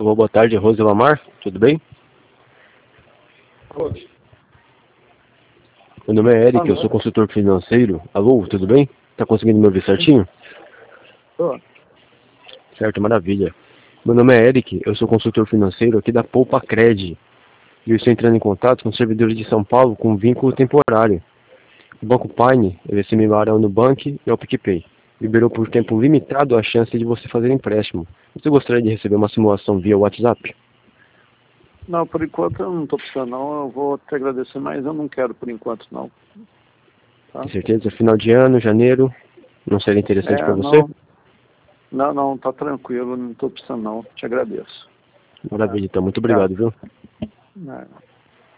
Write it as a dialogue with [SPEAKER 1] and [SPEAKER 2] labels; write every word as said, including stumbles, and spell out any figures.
[SPEAKER 1] Alô, boa tarde, Rose Lamar, tudo bem?
[SPEAKER 2] Oi.
[SPEAKER 1] Meu nome é Eric,
[SPEAKER 2] Alô.
[SPEAKER 1] eu sou consultor financeiro. Alô, tudo bem? Tá conseguindo me ouvir certinho?
[SPEAKER 2] Tô.
[SPEAKER 1] Certo, maravilha. Meu nome é Eric, eu sou consultor financeiro aqui da Poupa Cred. E eu estou entrando em contato com servidores de São Paulo com vínculo temporário. O Banco Pine, ele é similar ao Nubank e ao PicPay. Liberou por tempo limitado a chance de você fazer empréstimo. Você gostaria de receber uma simulação via WhatsApp?
[SPEAKER 2] Não, por enquanto eu não estou precisando não, eu vou te agradecer, mas eu não quero por enquanto não. Tá?
[SPEAKER 1] Tem certeza? Final de ano, janeiro, não seria interessante
[SPEAKER 2] É,
[SPEAKER 1] para você?
[SPEAKER 2] não, não, não, tá tranquilo, não estou precisando não, te agradeço.
[SPEAKER 1] Maravilha, então. Muito
[SPEAKER 2] Tá.
[SPEAKER 1] obrigado, viu?
[SPEAKER 2] É.